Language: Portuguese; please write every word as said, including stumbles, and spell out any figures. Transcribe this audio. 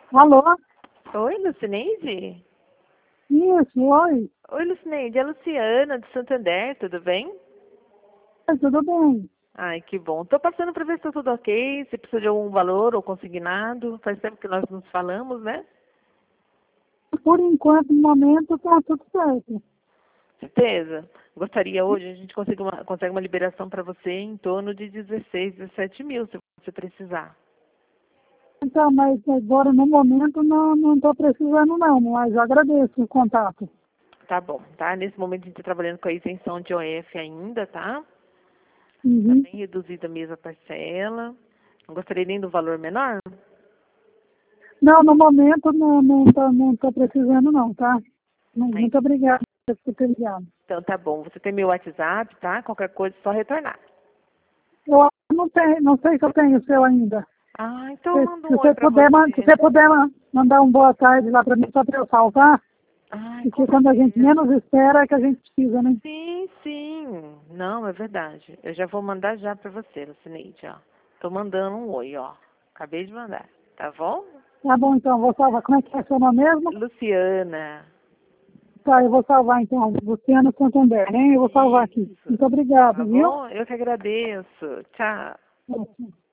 Alô? Oi, Lucineide? Isso, oi. Oi, Lucineide, é a Luciana, de Santander, tudo bem? Oi, tudo bem? Ai, que bom. Tô passando para ver se tá tudo ok, se precisa de algum valor ou consignado. Faz tempo que nós nos falamos, né? Por enquanto, no momento, tá tudo certo. Certeza? Gostaria hoje, a gente consegue uma, consegue uma liberação para você em torno de dezesseis, dezessete mil, se você precisar. Então, mas agora, no momento, não não estou precisando não, mas eu agradeço o contato. Tá bom, tá? Nesse momento a gente está trabalhando com a isenção de O F ainda, tá? Tá Uhum. bem reduzida mesmo a parcela. Não gostaria nem do valor menor? Não, no momento, não não tô, não tô precisando não, tá? Muito obrigada por ter ligado. Então tá bom. Você tem meu WhatsApp, tá? Qualquer coisa é só retornar. Eu não, tenho, não sei se eu tenho o seu ainda. Ah, então Se, manda se um oi você pra puder, man- se você. você puder man- mandar um boa tarde lá para mim, só para eu salvar, Ai, com porque quando a gente certeza. menos espera é que a gente precisa, né? Sim, sim. Não, é verdade. Eu já vou mandar já pra você, Lucineide, ó. Tô mandando um oi, ó. Acabei de mandar. Tá bom? Tá bom, então, vou salvar. Como é que é seu nome mesmo? Luciana. Tá, eu vou salvar então. Luciano Santander, né? Eu vou salvar aqui. Isso. Muito obrigado, Tá viu? bom? Eu que agradeço. Tchau. Tchau.